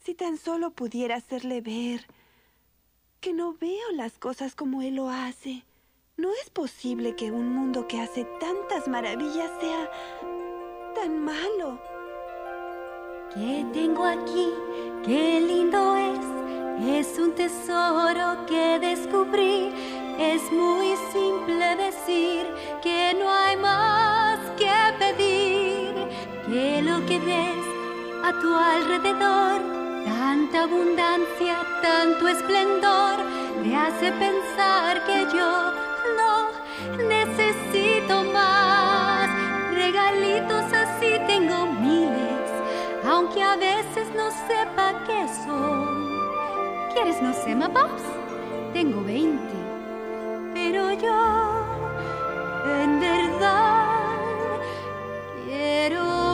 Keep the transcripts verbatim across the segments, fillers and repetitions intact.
Si tan solo pudiera hacerle ver que no veo las cosas como él lo hace. No es posible que un mundo que hace tantas maravillas sea tan malo. ¿Qué tengo aquí? ¡Qué lindo es! Es un tesoro que descubrí. Es muy simple decir que no hay más que pedir. Que lo que ves a tu alrededor, tanta abundancia, tanto esplendor, te hace pensar que yo no necesito más. Regalitos así tengo miles, aunque a veces no sepa qué son. ¿Quieres los Emma Pops? Tengo veinte, pero yo en verdad quiero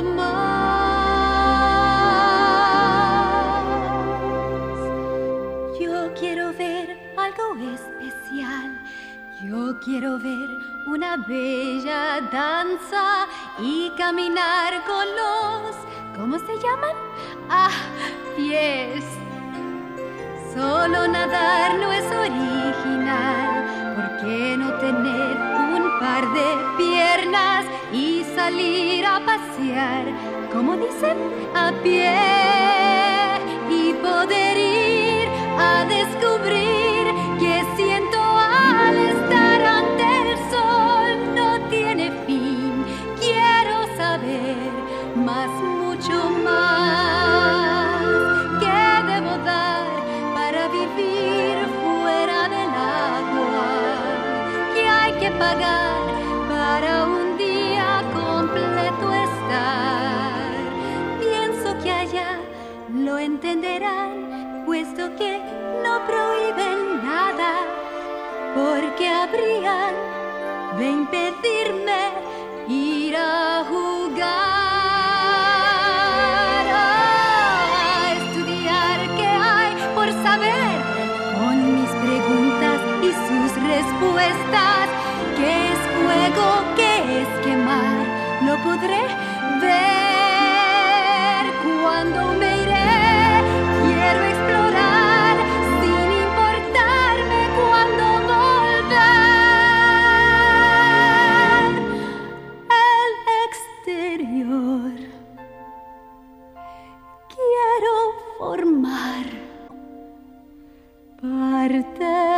más. Yo quiero ver algo especial. Yo quiero ver una bella danza y caminar con los... ¿Cómo se llaman? Ah, pies. Solo nadar no es original. ¿Por qué no tener un par de piernas y salir a pasear, como dicen, a pie? Y poder ir a descubrir que siento al estar ante el sol no tiene fin. Quiero saber más, mucho más. ¿Qué debo dar para vivir fuera del agua? ¿Qué hay que pagar para un día completo estar? Pienso que allá lo entenderán, puesto que no prohíben nada, porque habrían de impedirme ir a jugar, a estudiar qué hay por saber, con mis preguntas y sus respuestas. ¿Qué es fuego? ¿Qué es quemar? Lo podré ver cuando me iré. Quiero explorar sin importarme cuándo volver. El exterior quiero formar parte